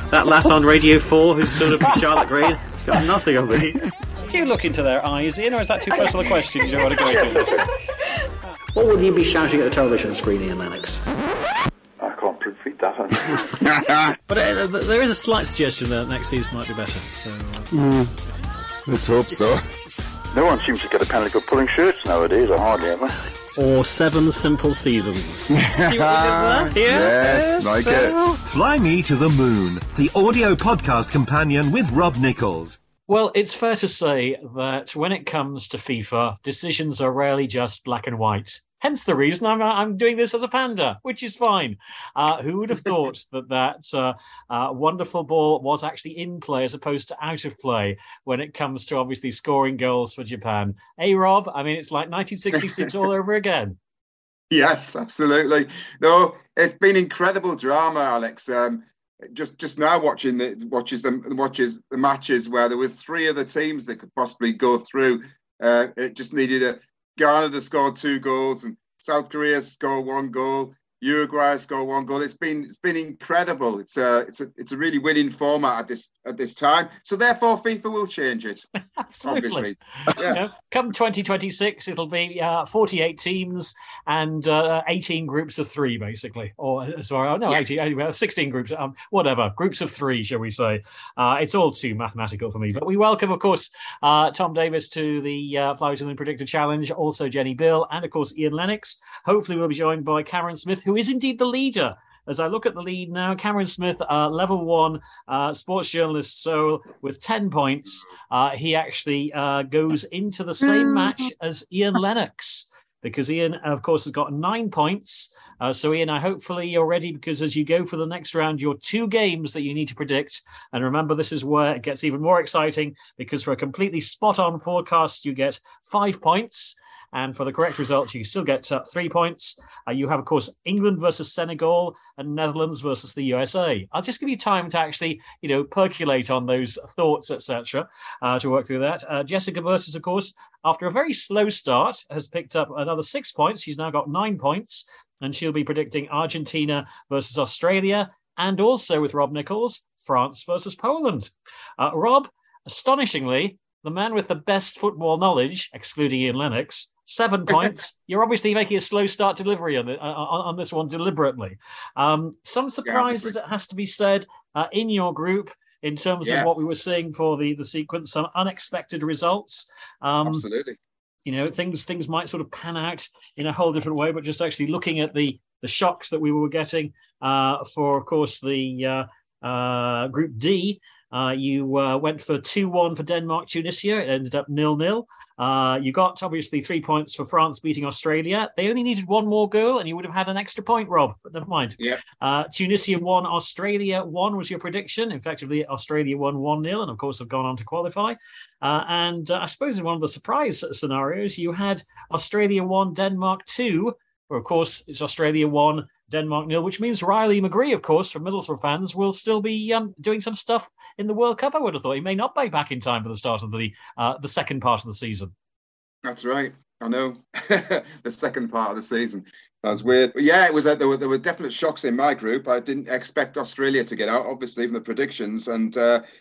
that lass on Radio 4 who's sort of Charlotte Green, she's got nothing on me. Do you look into their eyes, Ian, or is that too personal a question? You don't want to go into this? What would you be shouting at the television screen, Ian Lennox? I can't repeat that. But there is a slight suggestion that next season might be better. So let's hope so. No one seems to get a penalty for pulling shirts nowadays, or hardly ever. Or 7 Simple Seasons. See what we did there? Yes, like it. Fly Me to the Moon, the audio podcast companion with Rob Nichols. Well, it's fair to say that when it comes to FIFA, decisions are rarely just black and white. Hence the reason I'm doing this as a panda, which is fine. Who would have thought that wonderful ball was actually in play as opposed to out of play when it comes to obviously scoring goals for Japan? Hey, Rob, I mean, it's like 1966 all over again. Yes, absolutely. No, it's been incredible drama, Alex. Just now watching the matches where there were 3 other teams that could possibly go through. It just needed Ghana to score 2 goals, and South Korea score 1 goal. Uruguay score 1 goal. It's been incredible. It's a really winning format at this time. So therefore, FIFA will change it. Absolutely. Obviously. Yeah. You know, come 2026, it'll be 48 teams and 18 groups of 3, basically. Or sorry, no, 18, 16 groups. Whatever, groups of 3, shall we say? It's all too mathematical for me. But we welcome, of course, Tom Davis to the Fly to the Moon Predictor Challenge. Also, Jenny Bill, and of course Ian Lennox. Hopefully, we'll be joined by Cameron Smith, who is indeed the leader. As I look at the lead now, Cameron Smith, level 1 sports journalist, so with 10 points, he actually goes into the same match as Ian Lennox, because Ian, of course, has got 9 points. So, Ian, hopefully you're ready, because as you go for the next round, your 2 games that you need to predict. And remember, this is where it gets even more exciting, because for a completely spot-on forecast, you get 5 points. And for the correct results, you still get 3 points. You have, of course, England versus Senegal and Netherlands versus the USA. I'll just give you time to actually, percolate on those thoughts, etc., to work through that. Jessica Burtis, of course, after a very slow start, has picked up another 6 points. She's now got 9 points, and she'll be predicting Argentina versus Australia, and also with Rob Nichols, France versus Poland. Rob, astonishingly, the man with the best football knowledge, excluding Ian Lennox, 7 points. You're obviously making a slow start delivery on this one deliberately. Some surprises, it has to be said, in your group in terms of what we were seeing for the sequence. Some unexpected results. Absolutely. Things might sort of pan out in a whole different way, but just actually looking at the shocks that we were getting for, of course, the Group D. You went for 2-1 for Denmark, Tunisia. It ended up 0-0. You got, obviously, 3 points for France beating Australia. They only needed 1 more goal, and you would have had an extra point, Rob, but never mind. Tunisia 1, Australia 1 was your prediction. Effectively, Australia won 1-0, and, of course, have gone on to qualify. And I suppose in one of the surprise scenarios, you had Australia 1, Denmark 2. Or, of course, it's Australia 1, Denmark 0, which means Riley McGree, of course, from Middlesbrough fans, will still be doing some stuff in the World Cup, I would have thought. He may not be back in time for the start of the second part of the season. That's right. I know. The second part of the season. That was weird. But yeah, it was. There were definite shocks in my group. I didn't expect Australia to get out, obviously, from the predictions. And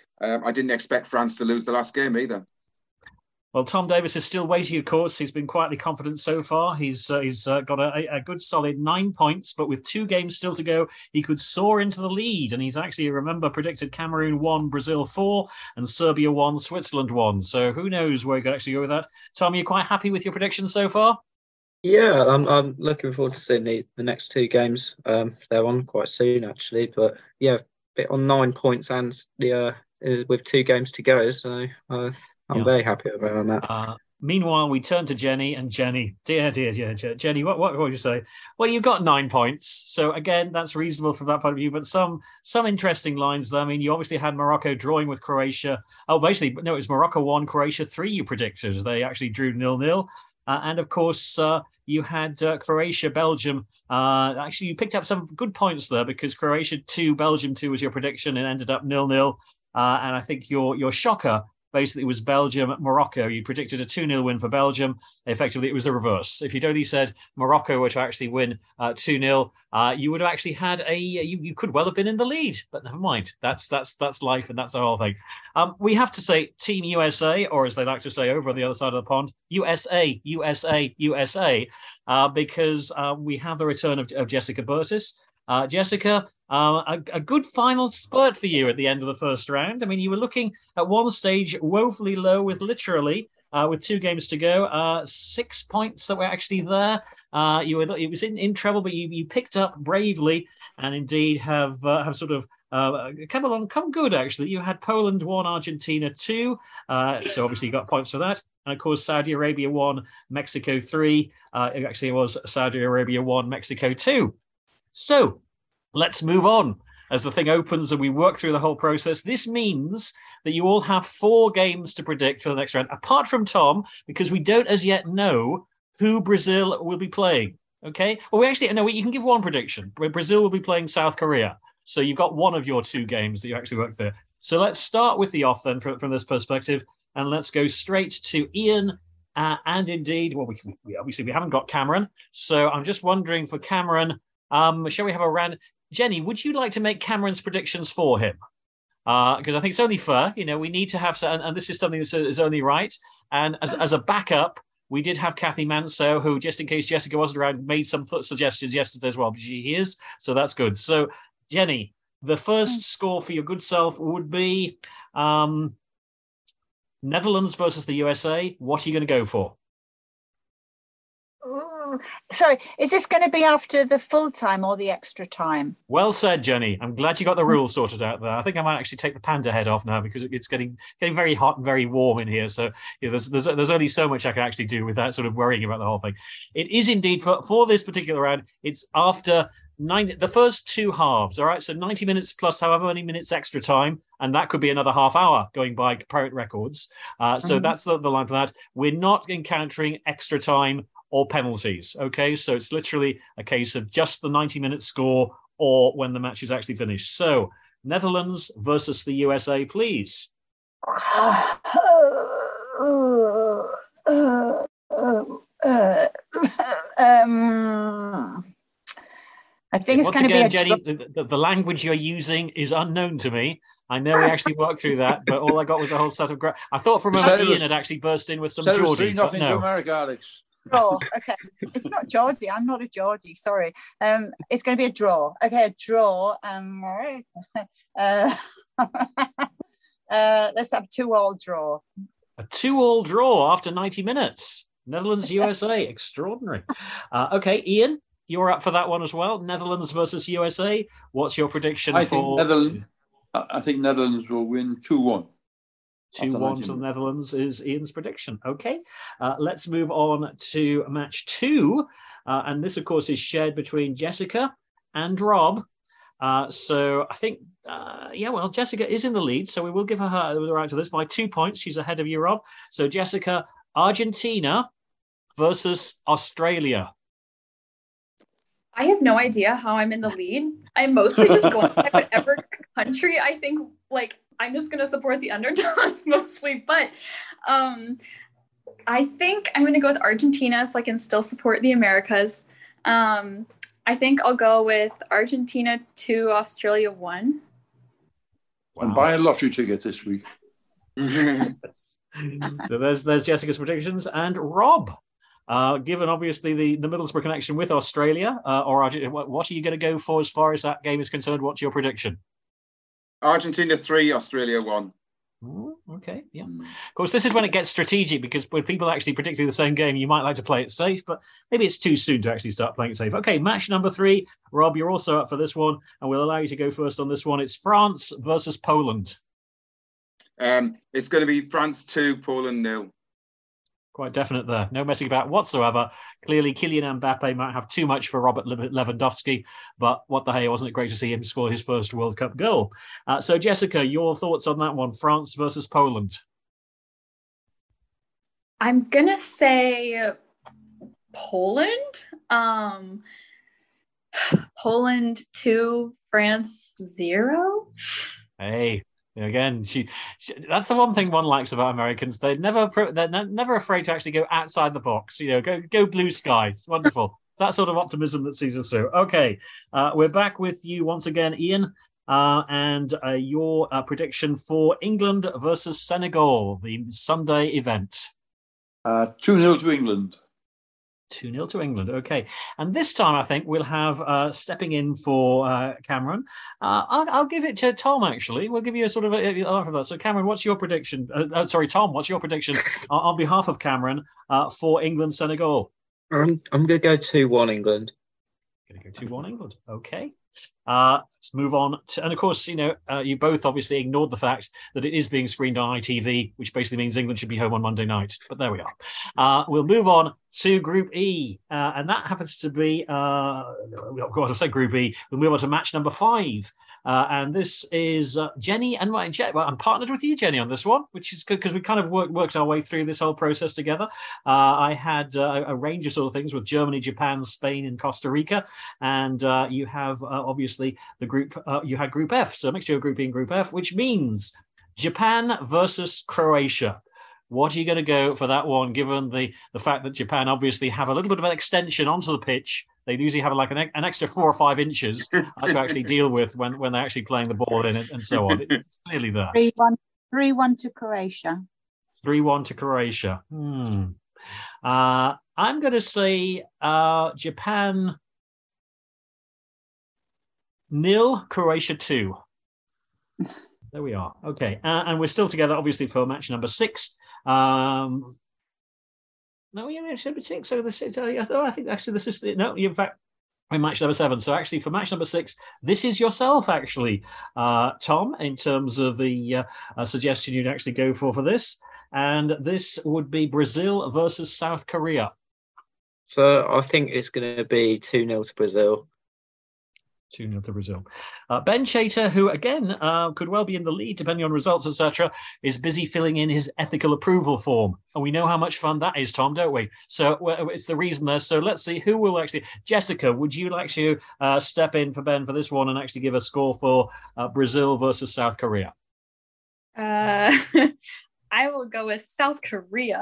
I didn't expect France to lose the last game either. Well, Tom Davis is still waiting, of course. He's been quietly confident so far. He's got a good solid 9 points, but with 2 games still to go, he could soar into the lead. And he's actually, remember, predicted Cameroon 1, Brazil 4, and Serbia 1, Switzerland 1. So who knows where he could actually go with that. Tom, are you quite happy with your predictions so far? Yeah, I'm looking forward to seeing the next 2 games. They're on quite soon, actually. But yeah, bit on 9 points and with 2 games to go. So I'm very happy about that. Meanwhile, we turn to Jenny, and Jenny, dear Jenny, what would you say? Well, you've got 9 points, so again, that's reasonable from that point of view. But some interesting lines there. I mean, you obviously had Morocco drawing with Croatia. Oh, basically, no, it was Morocco 1, Croatia 3. You predicted they actually drew 0-0, and of course, you had Croatia, Belgium. Actually, you picked up some good points there because Croatia 2, Belgium 2 was your prediction, and ended up 0-0. And I think your shocker. basically it was Belgium-Morocco. You predicted a 2-0 win for Belgium. Effectively, it was the reverse. If you'd only said Morocco were to actually win 2-0, you would have actually had you could well have been in the lead, but never mind. That's life, and that's the whole thing. We have to say Team USA, or as they like to say over on the other side of the pond, USA, USA, USA, because we have the return of Jessica Burtis. Jessica, a good final spurt for you at the end of the first round. I mean, you were looking at one stage woefully low with 2 games to go, 6 points that were actually there. It was in trouble, but you picked up bravely and indeed have sort of come good, actually. You had Poland 1, Argentina 2. So obviously you got points for that. And of course, Saudi Arabia 1, Mexico 3. It was Saudi Arabia 1, Mexico 2. So let's move on as the thing opens and we work through the whole process. This means that you all have 4 games to predict for the next round, apart from Tom, because we don't as yet know who Brazil will be playing. Okay? Well, you can give one prediction. Brazil will be playing South Korea. So you've got one of your 2 games that you actually work there. So let's start with the off then from this perspective, and let's go straight to Ian. And indeed, well, we obviously haven't got Cameron. So I'm just wondering for Cameron, shall we have a round? Jenny, would you like to make Cameron's predictions for him? Because I think it's only fair. We need to have, and this is something that is only right. And as a backup, we did have Kathy Manso, who, just in case Jessica wasn't around, made some suggestions yesterday as well. But she is, so that's good. So, Jenny, the first score for your good self would be Netherlands versus the USA. What are you going to go for? Sorry, is this going to be after the full time or the extra time? Well said, Jenny. I'm glad you got the rules sorted out there. I think I might actually take the panda head off now because it's getting very hot and very warm in here. So there's only so much I can actually do without sort of worrying about the whole thing. It is indeed for this particular round. It's after the first 2 halves. All right, so 90 minutes plus however many minutes extra time, and that could be another half hour going by current records. So that's the line for that. We're not encountering extra time or penalties. Okay, so it's literally a case of just the 90-minute score or when the match is actually finished. So Netherlands versus the USA, please. I think it's going to be a Jenny, the language you're using is unknown to me. I know we actually worked through that, but all I got was a whole set of... I thought for a moment Ian had actually burst in with some Geordie, but no. To America, Alex. Draw. Okay, it's not Geordie. I'm not a Geordie. Sorry. It's going to be a draw. Okay, a draw. Let's have a 2-2 draw. A 2-2 draw after 90 minutes. Netherlands USA, extraordinary. Okay, Ian, you're up for that one as well. Netherlands versus USA. What's your prediction I think Netherlands will win 2-1. 2-1 to the Netherlands is Ian's prediction. Okay, let's move on to match 2. And this, of course, is shared between Jessica and Rob. So I think, Jessica is in the lead. So we will give her the right to this by 2 points. She's ahead of you, Rob. So Jessica, Argentina versus Australia. I have no idea how I'm in the lead. I'm mostly just going by whatever country I think, I'm just going to support the underdogs mostly. But I think I'm going to go with Argentina so I can still support the Americas. I think I'll go with Argentina 2, Australia 1. Wow. And buy a lottery ticket this week. So there's Jessica's predictions. And Rob, given obviously the Middlesbrough connection with Australia, or Argentina, what are you going to go for as far as that game is concerned? What's your prediction? Argentina 3, Australia 1. Okay, yeah. Of course, this is when it gets strategic, because when people actually predicting the same game, you might like to play it safe, but maybe it's too soon to actually start playing it safe. Okay, match number 3. Rob, you're also up for this one, and we'll allow you to go first on this one. It's France versus Poland. It's going to be France 2, Poland 0. Quite definite there. No messing about whatsoever. Clearly, Kylian Mbappe might have too much for Robert Lewandowski, but what the hey, wasn't it great to see him score his first World Cup goal? So, Jessica, your thoughts on that one, France versus Poland? I'm going to say Poland. Poland 2, France 0. Hey, Again, that's the one thing one likes about Americans. They're never afraid to actually go outside the box. Go blue sky. It's wonderful. It's that sort of optimism that sees us through. Okay, we're back with you once again, Ian, and your prediction for England versus Senegal, the Sunday event. 2-0 to England. 2-0 to England. Okay. And this time, I think we'll have stepping in for Cameron. I'll give it to Tom, actually. We'll give you a sort of after that. So, Cameron, what's your prediction? Tom, what's your prediction on behalf of Cameron for England-Senegal? I'm going to go 2-1 England. Going to go 2-1 England. Okay. Let's move on. And of course, you both obviously ignored the fact that it is being screened on ITV, which basically means England should be home on Monday night. But there we are. We'll move on to Group E. And that happens to be, Group E. We'll move on to match number 5. And this is Jenny and I'm partnered with you, Jenny, on this one, which is good because we kind of worked our way through this whole process together. I had a range of sort of things with Germany, Japan, Spain, and Costa Rica. And you have obviously the group, you had Group F, so a mixture of Group E and Group F, which means Japan versus Croatia. What are you going to go for that one, given the fact that Japan obviously have a little bit of an extension onto the pitch? They usually have like an extra 4 or 5 inches to actually deal with when they're actually playing the ball in it and so on. It's clearly there. 3-1 to Croatia. 3-1 to Croatia. I'm going to say Japan 0, Croatia 2. There we are. Okay. And we're still together, obviously, for match number 6. No, yeah, it should be 6. So this is, I think actually this is in fact, in match number 7. So actually, for match number 6, this is yourself, actually, Tom, in terms of the suggestion you'd actually go for this. And this would be Brazil versus South Korea. So I think it's going to be 2-0 to Brazil. 2-0 to Brazil. Ben Chater, who again could well be in the lead depending on results, etc., is busy filling in his ethical approval form, and we know how much fun that is, Tom, don't we? So it's the reason there. So let's see who will actually. Jessica, would you like to step in for Ben for this one and actually give a score for Brazil versus South Korea? I will go with South Korea.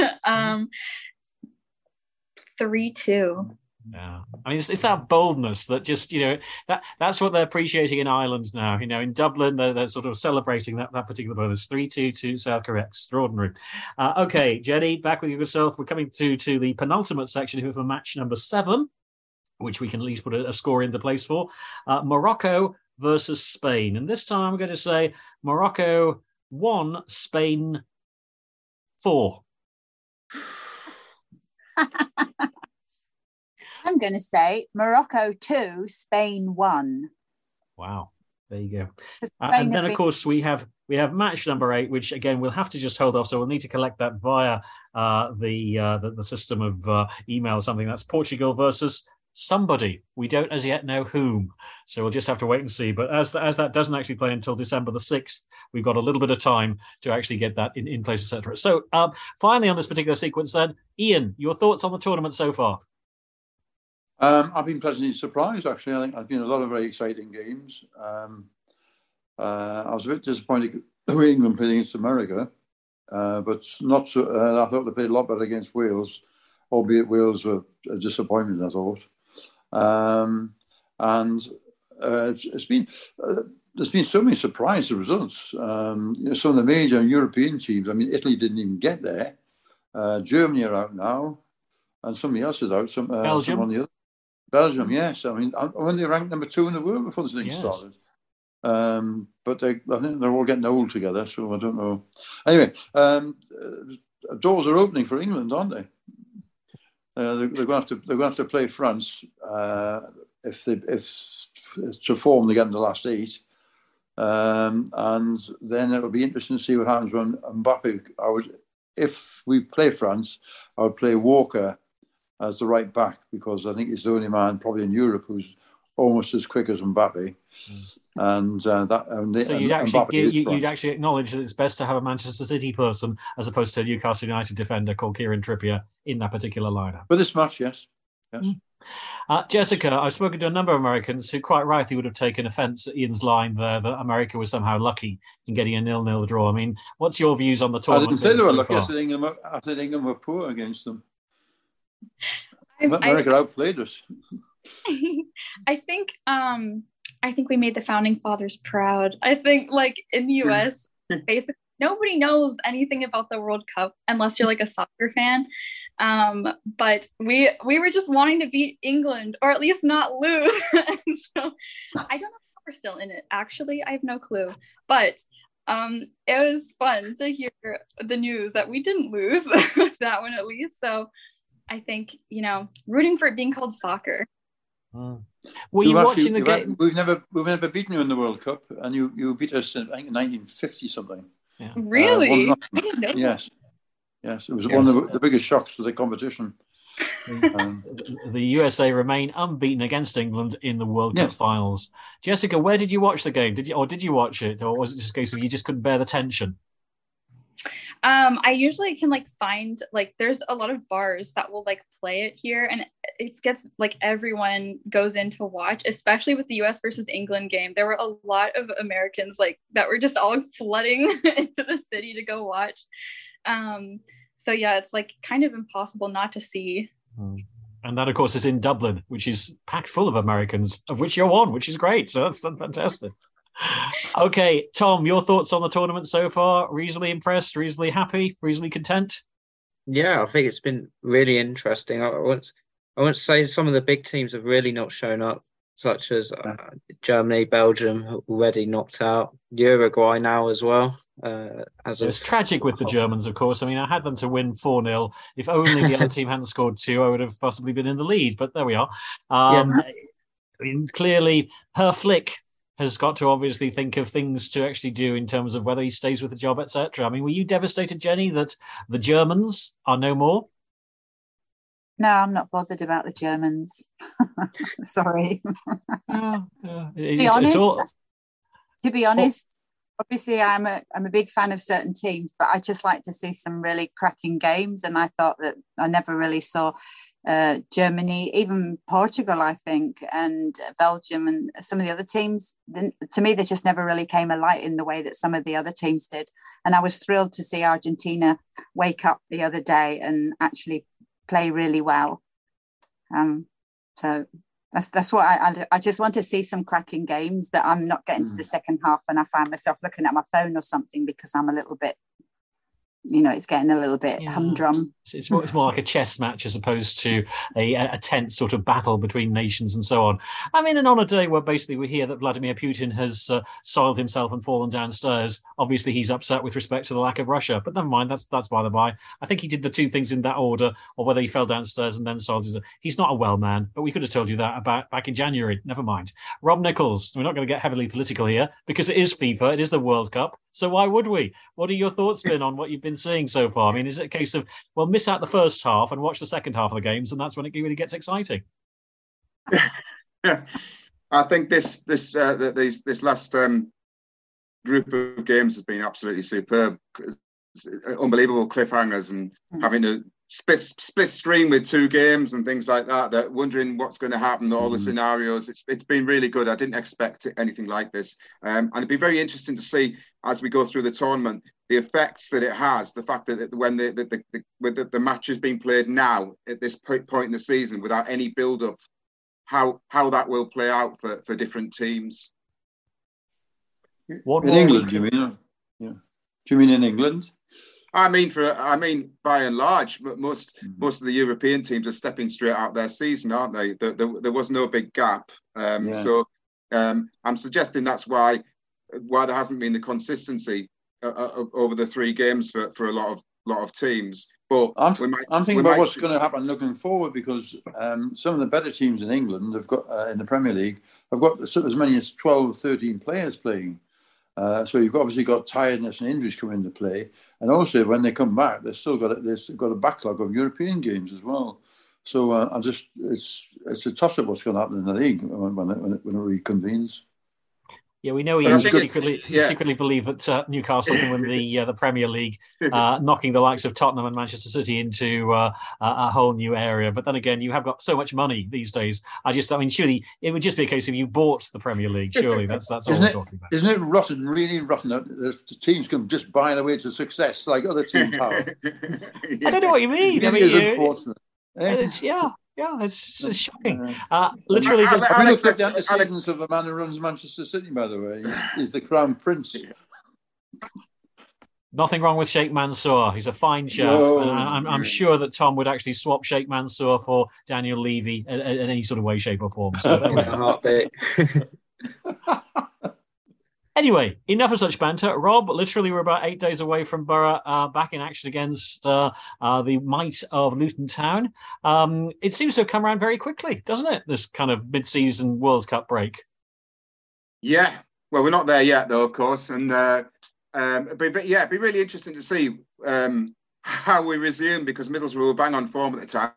3-2. Yeah, I mean, it's that boldness that just, that's what they're appreciating in Ireland now. In Dublin, they're sort of celebrating that particular bonus. 3-2 to South Korea. Extraordinary. Okay, Jenny, back with yourself. We're coming to the penultimate section here for match number 7, which we can at least put a score into place for. Morocco versus Spain. And this time I'm going to say Morocco 1, Spain 4. I'm going to say Morocco 2, Spain 1. Wow, there you go. And then, of course, we have match number 8, which again we'll have to just hold off. So we'll need to collect that via the system of email or something. That's Portugal versus somebody. We don't as yet know whom, so we'll just have to wait and see. But as that doesn't actually play until December the 6th, we've got a little bit of time to actually get that in place, etc. So finally, on this particular sequence, then, Ian, your thoughts on the tournament so far? I've been pleasantly surprised, actually. I think there's been a lot of very exciting games. I was a bit disappointed who England played against America, but not so. I thought they played a lot better against Wales, albeit Wales were a disappointment, I thought. It's been there's been so many surprise results. Some of the major European teams. I mean, Italy didn't even get there. Germany are out now, and somebody else is out. Belgium. On the other. Belgium, yes. I mean, when they ranked number 2 in the world before this thing started. But I think they're all getting old together, so I don't know. Anyway, doors are opening for England, aren't they? They're going to have to play France if to form to get in the last 8, and then it'll be interesting to see what happens when Mbappe. If we play France, I would play Walker as the right back, because I think he's the only man probably in Europe who's almost as quick as Mbappe. So you'd actually acknowledge that it's best to have a Manchester City person as opposed to a Newcastle United defender called Kieran Trippier in that particular lineup. For this match, yes. Jessica, I've spoken to a number of Americans who quite rightly would have taken offence at Ian's line there that America was somehow lucky in getting a 0-0 draw. I mean, what's your views on the tournament? I didn't say they were so lucky. far? I said England were poor against them. America outplayed us. I think we made the founding fathers proud. I think, like, in the US, basically nobody knows anything about the World Cup unless you're like a soccer fan. But we were just wanting to beat England, or at least not lose. So I don't know if we're still in it. Actually, I have no clue. But it was fun to hear the news that we didn't lose that one at least. So I think, rooting for it being called soccer. Were you watching the game? We've never beaten you in the World Cup, and you beat us in, I think, 1950 something. Yeah. Really? I didn't know. Yes. Yes, it was one of the biggest shocks to the competition. The USA remain unbeaten against England in the World Cup finals. Jessica, where did you watch the game? Did you watch it, or was it just a case of you just couldn't bear the tension? I usually can find there's a lot of bars that will play it here, and it gets everyone goes in to watch, especially with the US versus England game. There were a lot of Americans that were just all flooding into the city to go watch. So yeah, it's kind of impossible not to see. And that, of course, is in Dublin, which is packed full of Americans, of which you're one, which is great. So that's fantastic. Okay, Tom, your thoughts on the tournament so far? Reasonably impressed, reasonably happy, reasonably content? Yeah, I think it's been really interesting. I won't say some of the big teams have really not shown up, such as Germany, Belgium, already knocked out, Uruguay now as well. It's tragic with the Germans, of course. I mean, I had them to win 4-0. If only the other team hadn't scored 2, I would have possibly been in the lead, but there we are. I mean, clearly, Herr Flick has got to obviously think of things to actually do in terms of whether he stays with the job, etc. I mean, were you devastated, Jenny, that the Germans are no more? No, I'm not bothered about the Germans. Sorry. To be honest, obviously I'm a big fan of certain teams, but I just like to see some really cracking games, and I thought that I never really saw Germany, even Portugal, I think, and Belgium and some of the other teams. To me, they just never really came alight in the way that some of the other teams did. And I was thrilled to see Argentina wake up the other day and actually play really well. So that's what I just want to see, some cracking games, that I'm not getting to the second half and I find myself looking at my phone or something because I'm a little bit, it's getting a little bit humdrum. It's more like a chess match as opposed to a tense sort of battle between nations and so on. I mean, and on a day where basically we hear that Vladimir Putin has soiled himself and fallen downstairs, obviously he's upset with respect to the lack of Russia. But never mind, that's by the by. I think he did the two things in that order, or whether he fell downstairs and then soiled himself. He's not a well man, but we could have told you that back in January. Never mind. Rob Nichols, we're not going to get heavily political here because it is FIFA, it is the World Cup. So why would we? What are your thoughts been on what you've been seeing so far? I mean, is it a case of, well, miss out the first half and watch the second half of the games, and that's when it really gets exciting? I think this last group of games has been absolutely superb. Unbelievable cliffhangers, and having a split screen with 2 games and things like that, wondering what's going to happen, all the scenarios. It's been really good. I didn't expect anything like this. And it'd be very interesting to see, as we go through the tournament, the effects that it has, the fact that when the match is being played now at this point in the season without any build-up, how that will play out for different teams. In England, you mean? Yeah. Do you mean in England? I mean, by and large, most of the European teams are stepping straight out their season, aren't they? There was no big gap. So I'm suggesting that's why there hasn't been the consistency over the 3 games for a lot of teams. But I'm thinking about what's going to happen looking forward, because some of the better teams in England have got in the Premier League have got as many as 12, 13 players playing. So you've obviously got tiredness and injuries come into play, and also when they come back, they've got a backlog of European games as well. So it's a toss-up what's going to happen in the league when it reconvenes. Yeah, we know But I you think secretly believe that Newcastle can win the Premier League, knocking the likes of Tottenham and Manchester City into a whole new area. But then again, you have got so much money these days. Surely it would just be a case of you bought the Premier League. Surely that's all we're talking about. Isn't it rotten, really rotten, that the teams can just buy their way to success like other teams have? I don't know what you mean. It is unfortunate. It's shocking. Literally, Alex, have you looked at the Alex, antecedents of the man who runs Manchester City, by the way? He's the Crown Prince. Nothing wrong with Sheikh Mansour. He's a fine chap. No. I'm sure that Tom would actually swap Sheikh Mansour for Daniel Levy in any sort of way, shape, or form. So there we go. Anyway, enough of such banter. Rob, literally, we're about 8 days away from Borough back in action against the might of Luton Town. It seems to have come around very quickly, doesn't it? This kind of mid-season World Cup break. Yeah, well, we're not there yet, though, of course, and but it'd be really interesting to see how we resume, because Middlesbrough were bang on form at the time.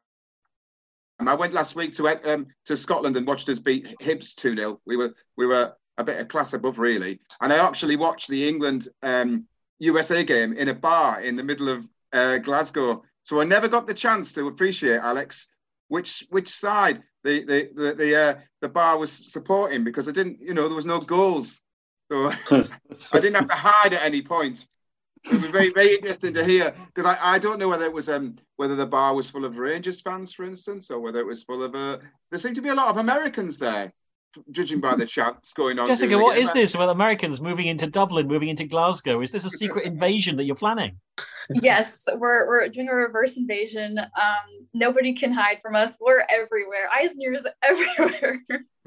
I went last week to Scotland and watched us beat Hibs 2-0. We were a bit of class above, really. And I actually watched the England USA game in a bar in the middle of Glasgow. So I never got the chance to appreciate, Alex, which side the bar was supporting, because I didn't, there was no goals, so I didn't have to hide at any point. It was very, very interesting to hear, because I don't know whether it was whether the bar was full of Rangers fans, for instance, or whether it was full of there seemed to be a lot of Americans there, judging by the chants going on. Jessica, what is this about Americans moving into Dublin, moving into Glasgow? Is this a secret invasion that you're planning? Yes, we're doing a reverse invasion. Nobody can hide from us. We're everywhere. Eyes and ears everywhere.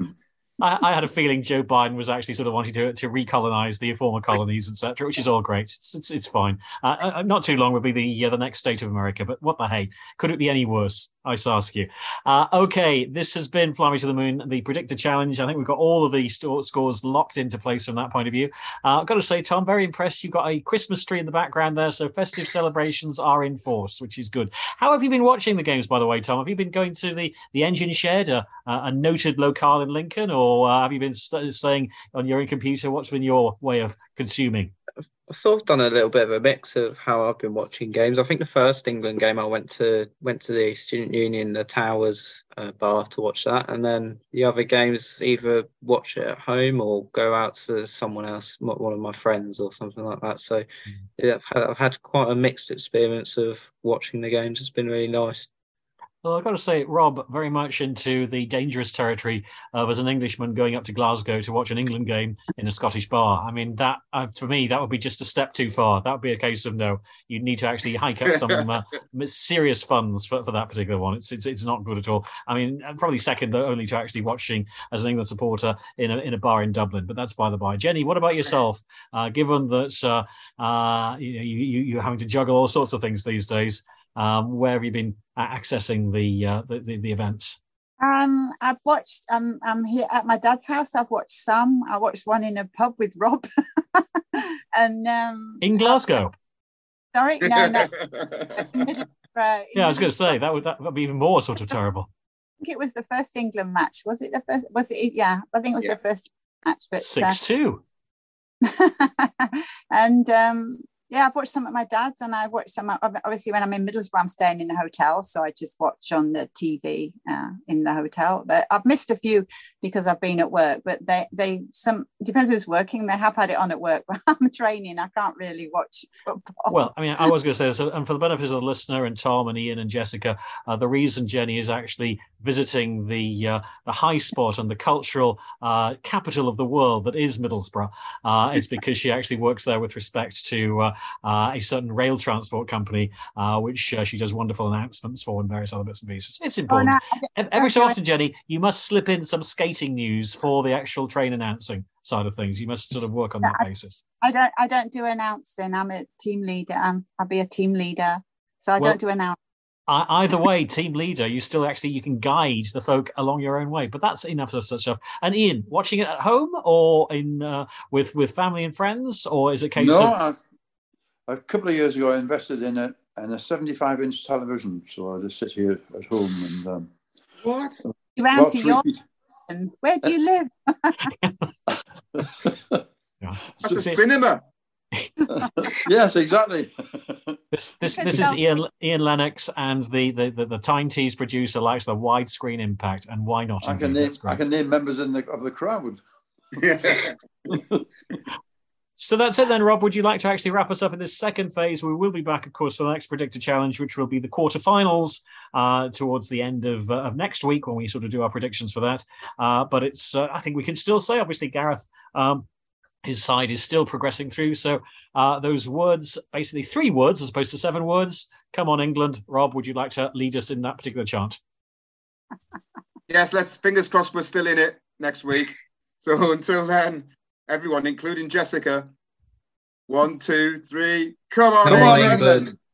I had a feeling Joe Biden was actually sort of wanting to recolonize the former colonies, etc., which is all great. It's fine. Not too long will be the next state of America, but what the hey? Could it be any worse? I ask you. Okay, this has been Fly Me to the Moon, the Predictor Challenge. I think we've got all of the scores locked into place from that point of view. I've got to say, Tom, very impressed. You've got a Christmas tree in the background there, so festive celebrations are in force, which is good. How have you been watching the games, by the way, Tom? Have you been going to the Engine Shed, a noted locale in Lincoln, or have you been staying on your own computer? What's been your way of consuming? I've sort of done a little bit of a mix of how I've been watching games. I think the first England game I went to the Student Union, the Towers bar to watch that, and then the other games either watch it at home or go out to someone else, one of my friends or something like that. So yeah, I've had quite a mixed experience of watching the games. It's been really nice. Well, I've got to say, Rob, very much into the dangerous territory of, as an Englishman, going up to Glasgow to watch an England game in a Scottish bar. I mean, that for me, that would be just a step too far. That would be a case of no. You'd need to actually hike up some serious funds for that particular one. It's not good at all. I mean, probably second only to actually watching as an England supporter in a bar in Dublin. But that's by the by. Jenny, what about yourself? Given that you're having to juggle all sorts of things these days. Where have you been accessing the events? I've watched. I'm here at my dad's house. I've watched some. I watched one in a pub with Rob, and in Glasgow. Sorry, no. Yeah, I was going to say that would be even more sort of terrible. I think it was the first England match. Was it the first? Was it? Yeah, I think it was the first match. But 6-2. And yeah, I've watched some at my dad's, and I've watched some. Obviously, when I'm in Middlesbrough, I'm staying in a hotel, so I just watch on the TV in the hotel. But I've missed a few because I've been at work. But they depends who's working. They have had it on at work. But I'm training. I can't really watch football. Well, I mean, I was going to say this, and for the benefit of the listener and Tom and Ian and Jessica, the reason Jenny is actually visiting the high spot and the cultural capital of the world that is Middlesbrough is because she actually works there with respect to a certain rail transport company, which she does wonderful announcements for and various other bits and pieces. It's important. Every so often, Jenny, you must slip in some skating news for the actual train announcing side of things. You must sort of work on that basis. I don't do announcing. I'm a team leader. I'll be a team leader, so I don't do announcing. Either way, team leader, you can guide the folk along your own way. But that's enough of such stuff. And Ian, watching it at home or in with family and friends, or is it a case of? A couple of years ago, I invested in a 75-inch television, so I just sit here at home and. What? Around to your. Where do you live? Yeah. That's a cinema. Yes, exactly. This is Ian Lennox, and the Tyne Tees producer likes the widescreen impact, and why not? I can name members of the crowd. So that's it then, Rob. Would you like to actually wrap us up in this second phase? We will be back, of course, for the next Predictor Challenge, which will be the quarterfinals towards the end of next week when we sort of do our predictions for that. But it's I think we can still say, obviously, Gareth, his side is still progressing through. So those words, basically 3 words as opposed to 7 words. Come on, England. Rob, would you like to lead us in that particular chant? Yes, let's fingers crossed we're still in it next week. So until then, everyone, including Jessica, 1, 2, 3, come on, Come on, England. England.